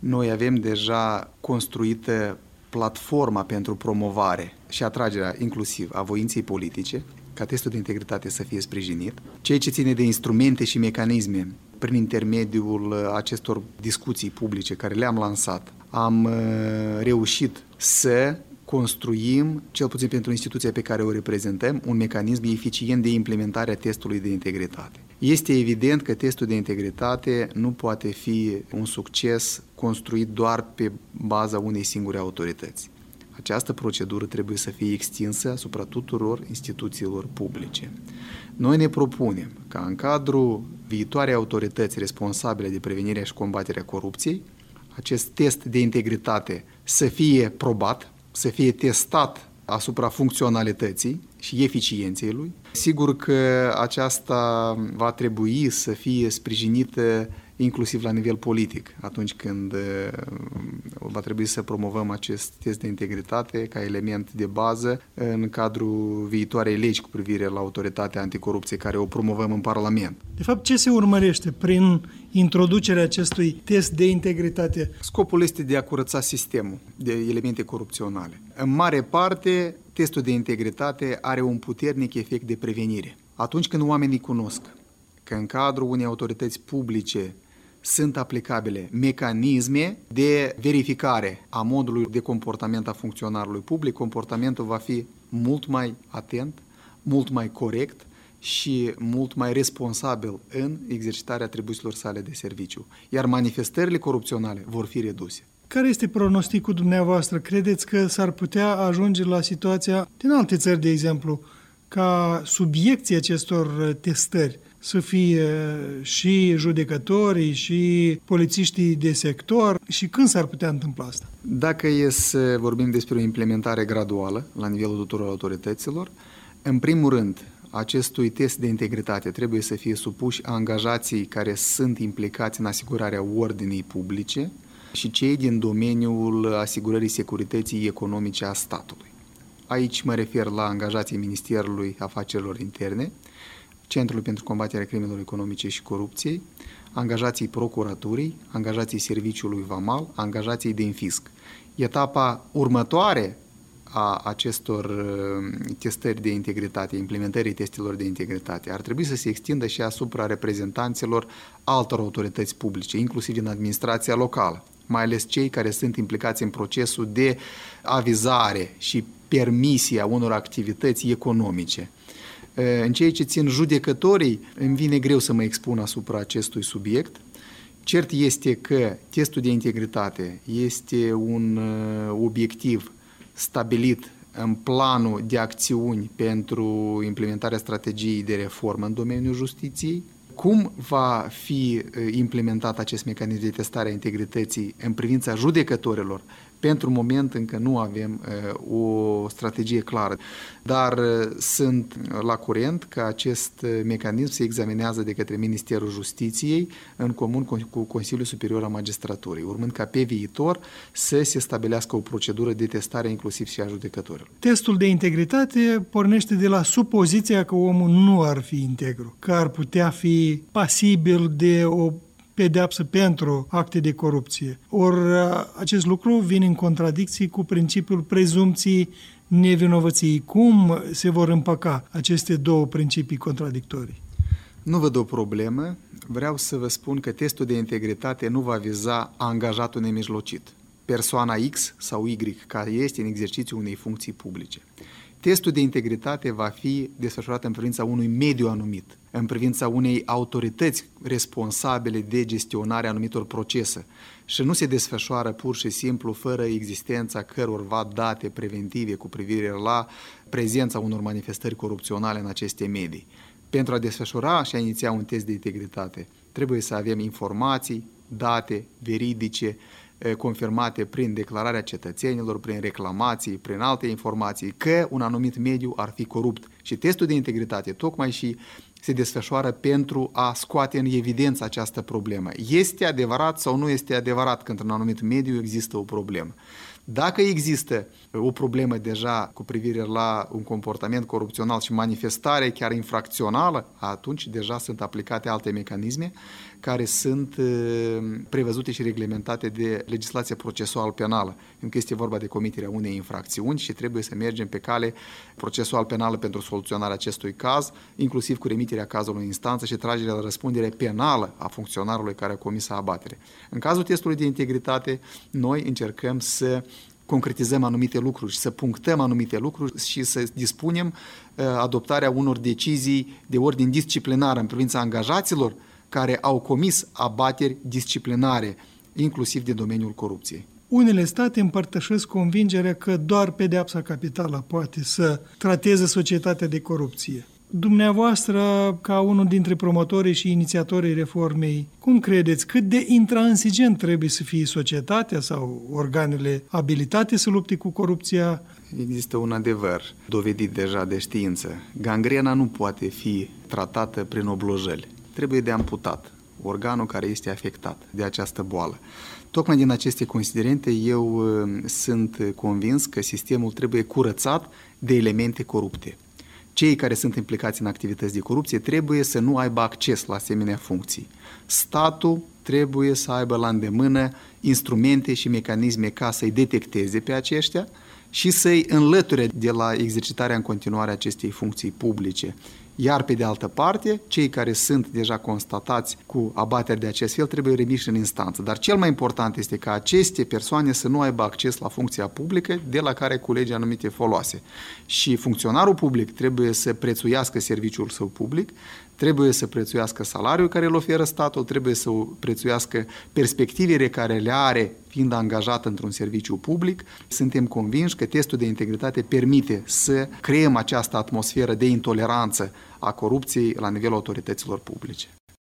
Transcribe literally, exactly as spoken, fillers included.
Noi avem deja construită platforma pentru promovare și atragerea inclusiv a voinței politice, ca testul de integritate să fie sprijinit. Ceea ce ține de instrumente și mecanisme prin intermediul acestor discuții publice care le-am lansat, am reușit să construim, cel puțin pentru instituția pe care o reprezentăm, un mecanism eficient de implementare a testului de integritate. Este evident că testul de integritate nu poate fi un succes construit doar pe baza unei singure autorități. Această procedură trebuie să fie extinsă asupra tuturor instituțiilor publice. Noi ne propunem ca în cadrul viitoarei autorități responsabile de prevenirea și combaterea corupției, acest test de integritate să fie probat, să fie testat asupra funcționalității și eficienței lui. Sigur că aceasta va trebui să fie sprijinită inclusiv la nivel politic, atunci când va trebui să promovăm acest test de integritate ca element de bază în cadrul viitoarei legi cu privire la autoritatea anticorupție care o promovăm în Parlament. De fapt, ce se urmărește prin introducerea acestui test de integritate? Scopul este de a curăța sistemul de elemente corupționale. În mare parte, testul de integritate are un puternic efect de prevenire. Atunci când oamenii cunosc că în cadrul unei autorități publice sunt aplicabile mecanisme de verificare a modului de comportament a funcționarului public, comportamentul va fi mult mai atent, mult mai corect și mult mai responsabil în exercitarea atribuțiilor sale de serviciu, iar manifestările corupționale vor fi reduse. Care este pronosticul dumneavoastră? Credeți că s-ar putea ajunge la situația din alte țări, de exemplu, ca subiecții acestor testări să fie și judecătorii, și polițiștii de sector, și când s-ar putea întâmpla asta? Dacă e să vorbim despre o implementare graduală la nivelul tuturor autorităților, în primul rând, acestui test de integritate trebuie să fie supuși angajații care sunt implicați în asigurarea ordinii publice și cei din domeniul asigurării securității economice a statului. Aici mă refer la angajații Ministerului Afacerilor Interne, Centrului pentru combaterea crimelor economice și corupției, angajații procuraturii, angajații serviciului vamal, angajații din fisc. Etapa următoare a acestor testări de integritate, implementării testelor de integritate, ar trebui să se extindă și asupra reprezentanților altor autorități publice, inclusiv din administrația locală, mai ales cei care sunt implicați în procesul de avizare și permisia unor activități economice. În ceea ce țin judecătorii, îmi vine greu să mă expun asupra acestui subiect. Cert este că testul de integritate este un obiectiv stabilit în planul de acțiuni pentru implementarea strategiei de reformă în domeniul justiției. Cum va fi implementat acest mecanism de testare a integrității în privința judecătorilor? Pentru moment încă nu avem uh, o strategie clară, dar uh, sunt la curent că acest mecanism se examinează de către Ministerul Justiției în comun cu Consiliul Superior al Magistraturii, urmând ca pe viitor să se stabilească o procedură de testare inclusiv și a judecătorilor. Testul de integritate pornește de la supoziția că omul nu ar fi integru, că ar putea fi pasibil de o pedeapsă pentru acte de corupție. Ori acest lucru vine în contradicție cu principiul prezumției nevinovăției. Cum se vor împăca aceste două principii contradictorii? Nu văd o problemă. Vreau să vă spun că testul de integritate nu va viza angajatul nemijlocit, persoana X sau Y, care este în exercițiul unei funcții publice. Testul de integritate va fi desfășurat în privința unui mediu anumit, în privința unei autorități responsabile de gestionarea anumitor procese și nu se desfășoară pur și simplu fără existența cărorva date preventive cu privire la prezența unor manifestări corupționale în aceste medii. Pentru a desfășura și a iniția un test de integritate, trebuie să avem informații, date veridice, confirmate prin declararea cetățenilor, prin reclamații, prin alte informații, că un anumit mediu ar fi corupt. Și testul de integritate tocmai și se desfășoară pentru a scoate în evidență această problemă. Este adevărat sau nu este adevărat că într-un anumit mediu există o problemă? Dacă există o problemă deja cu privire la un comportament corupțional și manifestare chiar infracțională, atunci deja sunt aplicate alte mecanisme care sunt prevăzute și reglementate de legislația procesual penală, încă este vorba de comiterea unei infracțiuni și trebuie să mergem pe cale procesual penală pentru soluționarea acestui caz, inclusiv cu remiterea cazului în instanță și tragerea la răspundere penală a funcționarului care a comis abatere. În cazul testului de integritate, noi încercăm să concretizăm anumite lucruri și să punctăm anumite lucruri și să dispunem adoptarea unor decizii de ordin disciplinar în privința angajaților care au comis abateri disciplinare, inclusiv din domeniul corupției. Unele state împărtășesc convingerea că doar pedeapsa capitală poate să trateze societatea de corupție. Dumneavoastră, ca unul dintre promotorii și inițiatorii reformei, cum credeți, cât de intransigent trebuie să fie societatea sau organele abilitate să lupte cu corupția? Există un adevăr dovedit deja de știință. Gangrena nu poate fi tratată prin oblojeli. Trebuie de amputat organul care este afectat de această boală. Tocmai din aceste considerente eu sunt convins că sistemul trebuie curățat de elemente corupte. Cei care sunt implicați în activități de corupție trebuie să nu aibă acces la asemenea funcții. Statul trebuie să aibă la îndemână instrumente și mecanisme ca să-i detecteze pe aceștia și să-i înlăture de la exercitarea în continuare a acestei funcții publice. Iar pe de altă parte, cei care sunt deja constatați cu abateri de acest fel trebuie remiși în instanță. Dar cel mai important este ca aceste persoane să nu aibă acces la funcția publică de la care culege anumite foloase. Și funcționarul public trebuie să prețuiască serviciul său public, trebuie să prețuiască salariul care îl oferă statul, trebuie să prețuiască perspectivele care le are fiind angajat într-un serviciu public. Suntem convinși că testul de integritate permite să creăm această atmosferă de intoleranță a corupției la nivelul autorităților publice.